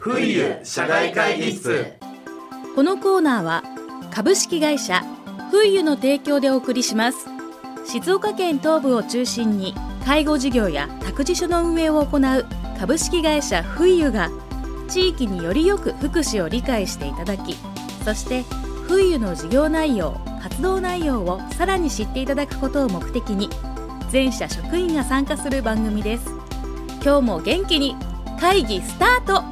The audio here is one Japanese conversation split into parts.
冬社外会議室。 このコーナーは株式会社冬の提供でお送りします。静岡県東部を中心に介護事業や託児所の運営を行う株式会社冬が地域によりよく福祉を理解していただき、そして冬の事業内容、活動内容をさらに知っていただくことを目的に全社職員が参加する番組です。今日も元気に会議スタート。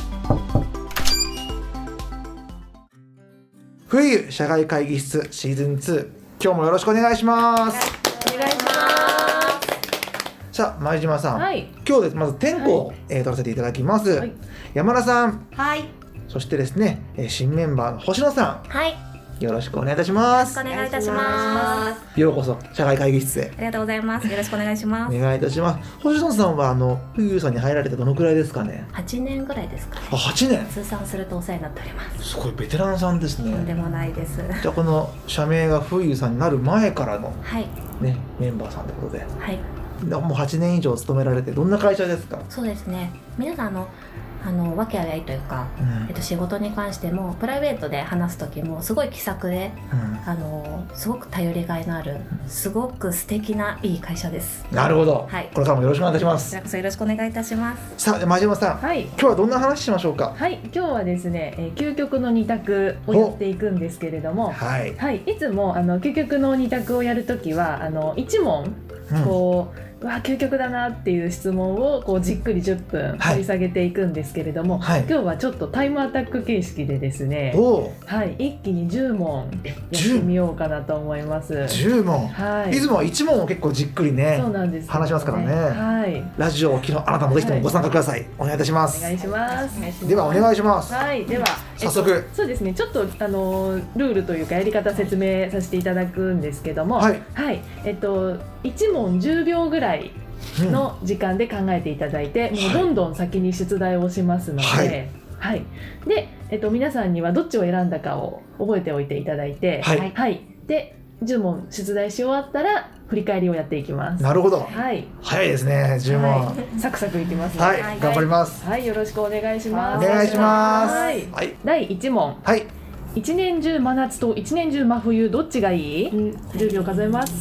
冬社外会議室シーズン2、今日もよろしくお願いします。 お願いします。 さあ前島さん、 はい、 今日ですまず点呼を、取らせていただきます、山田さん、そしてですね、新メンバーの星野さん、よろしくお願いいたします。 よろしくお願いいたします。 ようこそ社外会議室へ。 ありがとうございます。よろしくお願いします。 お願いいたします。星野さんは冬さんに入られてどのくらいですかね。 8年ぐらいですかね。 8年。 通算するとお世話になっております。 すごいベテランさんですね。 とんでもないです。 じゃあこの社名が冬さんになる前からの、ね、メンバーさんということで、もう8年以上勤められて、どんな会社ですか。 そうですね、皆さん和気あいあいというか、仕事に関してもプライベートで話す時もすごい気さくで、すごく頼りがいのある、すごく素敵ないい会社です。 なるほど、これからもよろしくお願いいたします。 こちらこそよろしくお願いいたします。 さあ前島さん、今日はどんな話しましょうか。 今日はですね、究極の2択をやっていくんですけれども、いつも究極の2択をやるときは1問こう、究極だなっていう質問をこうじっくり10分掘り下げていくんですけれども、今日はちょっとタイムアタック形式でですね、一気に10問やってみようかなと思います。 10問、いつもは1問を結構じっくりね、話しますからね。ラジオをお聞きのあなたもぜひともご参加ください。お願いいたします。 お願いします。 ではお願いします。 では早速、 そうですね、ちょっとルールというかやり方説明させていただくんですけども、1問10秒ぐらいの時間で考えていただいて、もうどんどん先に出題をしますので、で、皆さんにはどっちを選んだかを覚えておいていただいて、で10問出題し終わったら振り返りをやっていきます。 なるほど、早いですね。10問、 サクサクいきますので、頑張ります。 よろしくお願いします。 お願いします。 第1問、一年中真夏と一年中真冬どっちがいい？10秒数えます。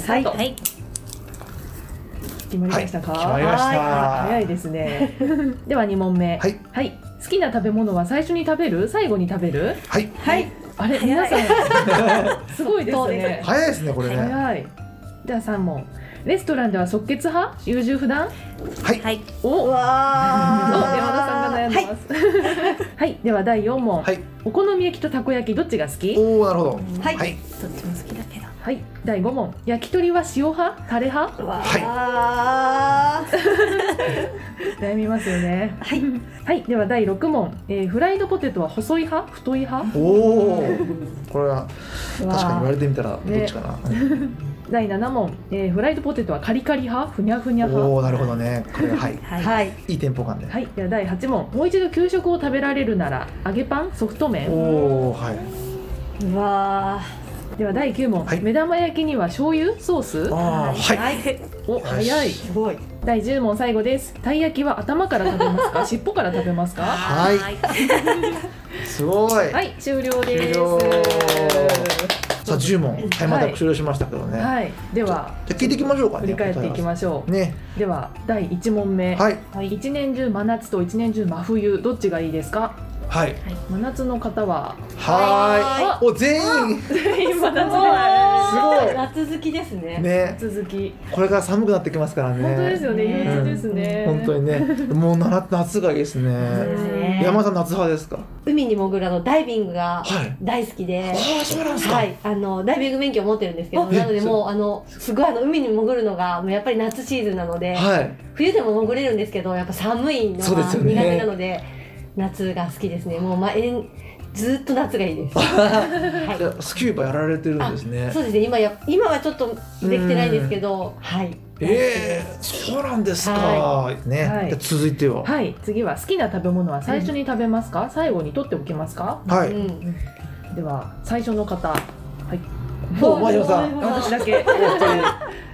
決まりましたか？ 決まりました。 早いですね。では2問目。好きな食べ物は最初に食べる？最後に食べる？あれ、皆さんすごいですね。 早いですね、これね。 早い。では3問。レストランでは即決派？優柔不断？お、山田さんが悩んでます。では第4問。お好み焼きとたこ焼きどっちが好き？ おお、なるほど。 どっちも好きだけど。 第5問。焼き鳥は塩派？タレ派？悩みますよね。では第6問。フライドポテトは細い派？太い派？ おお、これは確かに言われてみたらどっちかな。 第7問。フライドポテトはカリカリ派？ふにゃふにゃ派？ おお、なるほどね。これはいいテンポ感で。 では第8問。もう一度給食を食べられるなら揚げパン？ソフト麺？ おお、 うわー。では第9問、目玉焼きには醤油ソース？お、早い。すごい。第10問最後です。たい焼きは頭から食べますか？尻尾から食べますか？ すごい。 終了です。 さあ10問タイムアタック終了しましたけどね。 では聞いていきましょうかね。 振り返っていきましょう。では第1問目。一年中真夏と一年中真冬どっちがいいですか？真夏の方はお、全員真夏。 すごい夏好きですね。 夏好き。 これから寒くなってきますからね。 本当ですよね。憂鬱ですね。 本当にね。もう夏がいいですね。山田さん夏派ですか？ 海に潜るダイビングが大好きで、 そうなんですか。 ダイビング免許を持ってるんですけど、なのでもうすごい海に潜るのがもうやっぱり夏シーズンなので、冬でも潜れるんですけど、やっぱ寒いのが苦手なので夏が好きですね。もうずっと夏がいいです。 スキューバやられてるんですね。 そうですね。今はちょっとできてないんですけど、 そうなんですか。続いては。 次は好きな食べ物は最初に食べますか？最後に取っておきますか？ では最初の方。 前島さん。 私だけ。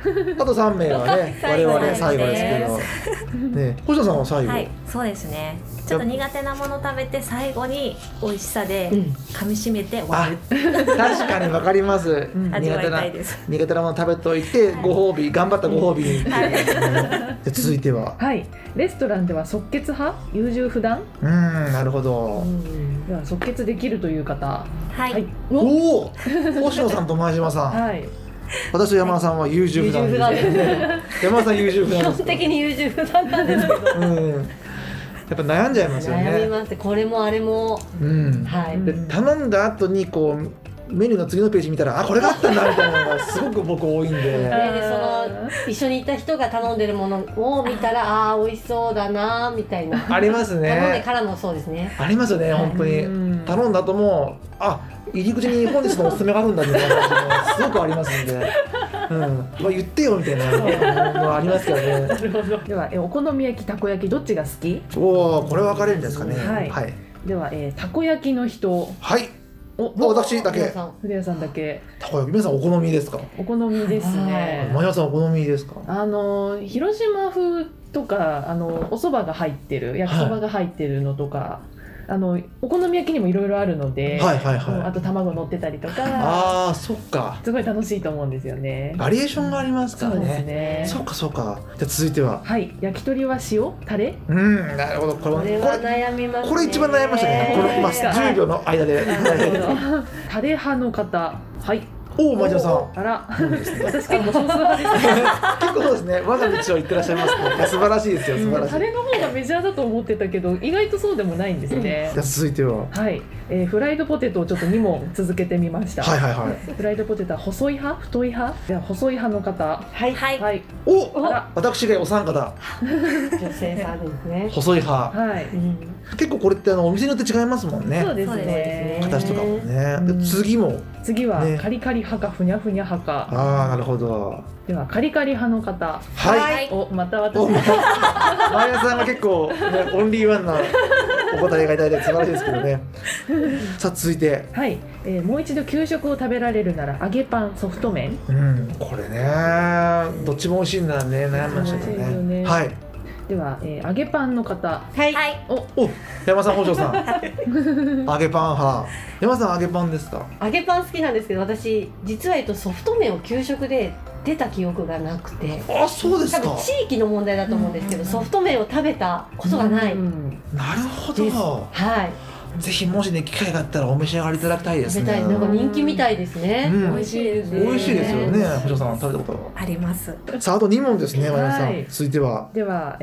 あと3名はね我々最後ですけどね。星野さんは最後。 はい、そうですね。ちょっと苦手なもの食べて最後に美味しさで噛み締めて終わる。 確かにわかります。 味わいたいです。 苦手なもの食べといてご褒美、頑張ったご褒美に。続いては。 はい。レストランでは即決派、優柔不断。 なるほど。 では即決できるという方。 はい。 おお、星野さんと前島さん。 はい。 私と山田さんは優柔不断ですね。山田さん優柔不断です。 基本的に優柔不断なんですけど。 やっぱ悩んじゃいますよね。 悩みます。これもあれも。はい。 で頼んだ後にこうメニューの次のページ見たらこれがあったんだみたいなのがすごく僕多いんで。 でその一緒に行った人が頼んでるものを見たら美味しそうだなみたいな。 ありますね。 頼んでからもそうですね。 ありますよね、本当に。頼んだ後も入り口に本日のおすすめがあるんだみたいな感じもすごくありますんで。言ってよみたいなのありますからね。 なるほど。ではお好み焼き、たこ焼きどっちが好き？ おお、これ分かれるんですかね。 はい。ではたこ焼きの人。 はい。私だけ。 古谷さんだけ。 たこ焼き皆さんお好みですか？ お好みですね。 前田さんお好みですか？ 広島風とかお蕎麦が入ってる、焼きそばが入ってるのとか。お好み焼きにもいろいろあるので、あと卵乗ってたりとか、 そっか、 すごい楽しいと思うんですよね。 バリエーションがありますからね。 そうですね。 そうかそうか。じゃあ続いては、 はい、焼き鳥は塩タレ。 なるほど。 これは悩みますね。 これ一番悩みましたね。この10秒の間で。 タレ派の方、はい。 おお、前田さん。 あら、私結構少数派ですね。 結構そうですね。我が道を行ってらっしゃいますね。素晴らしいですよ。素晴らしい。 タレの方がメジャーだと思ってたけど、意外とそうでもないんですね。 じゃあ続いては。 はい。フライドポテトをちょっと2問続けてみました。 はいはいはい。 フライドポテトは細い派、太い派？では細い派の方。 はいはい。 お、私がお三方。 女性さんですね。 細い派。 はい。 結構これってお店によって違いますもんね。 そうですね。 形とかもね。で次はカリカリ派かふにゃふにゃ派か。 なるほど。 ではカリカリ派の方。 はい。 また私。 前田さんが結構オンリーワンなお答えがいただいて素晴らしいですけどね。さあ続いて。 はい。もう一度給食を食べられるなら揚げパン、ソフト麺。 これね、どっちも美味しいんだね、悩みましたけどね。はい。 では、揚げパンの方。 はい。 お、山さん、北条さん。揚げパン派。山さん揚げパンですか？ 揚げパン好きなんですけど、私実はソフト麺を給食で出た記憶がなくて。 そうですか。 多分地域の問題だと思うんですけど、ソフト麺を食べたことがない。 なるほど。 はい。 ぜひもしね機会があったらお召し上がりいただきたいですね。 なんか人気みたいですね。美味しいですね。 美味しいですよね。北条さん食べたことあります。 さああと2問ですね、前田さん。続いては。 では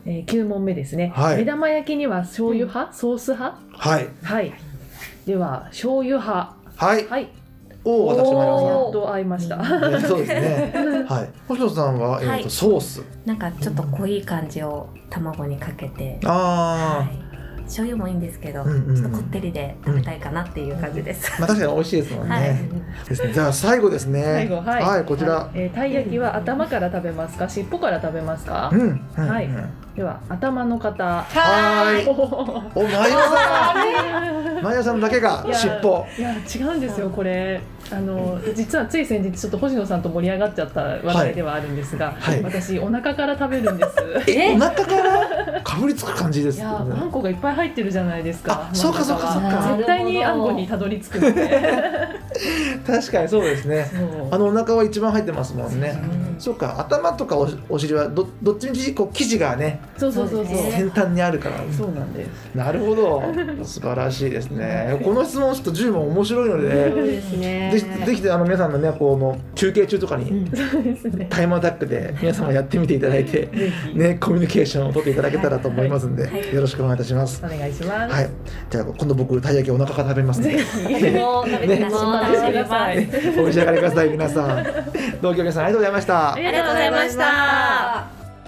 9問目ですね。目玉焼きには醤油派、ソース派？はい。はい。では醤油派。 はい。 はい。 私もやっと合いました。 そうですね。はい。星野さんはソース。 なんかちょっと濃い感じを卵にかけて。醤油もいいんですけど、ちょっとこってりで食べたいかなっていう感じです。 確かに美味しいですもんね。ですね。じゃあ最後ですね。 最後、 はい、こちら。 たい焼きは頭から食べますか、尻尾から食べますか？はい。では頭の方。 はい。お、前田さん。前田さんだけが尻尾。 いや違うんですよこれ。実はつい先日ちょっと星野さんと盛り上がっちゃった話題ではあるんですが、私お腹から食べるんです。 お腹からかぶりつく感じです。 いやあんこがいっぱい入ってるじゃないですか。 そうかそうかそうか。 絶対にあんこにたどり着くので。 確かにそうですね。お腹は一番入ってますもんね。そうか、頭とかお尻はどっちみちこう生地がね、 そう先端にあるから。 そうなんです。 なるほど。素晴らしいですね。この質問ちょっと10問面白いので、 そうですね。 ぜひ皆さんのねこの中継中とかにタイムアタックで皆様やってみていただいてねコミュニケーションを取っていただけたらと思いますんで、よろしくお願いいたします。 お願いします。 はい。じゃあ今度僕たい焼きお腹から食べますので。 ぜひも食べてます。 お召し上がりください皆さん。同居皆さんありがとうございました。 ありがとうございました。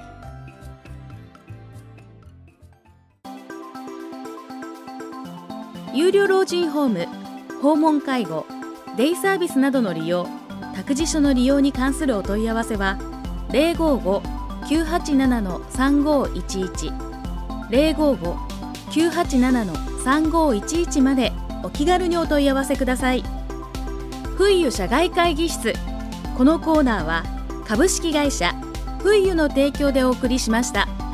有料老人ホーム、訪問介護、デイサービスなどの利用、託児所の利用に関するお問い合わせは055-987-3511 055-987-3511までお気軽にお問い合わせください。ふいゆ社外会議室。このコーナーは株式会社フイユの提供でお送りしました。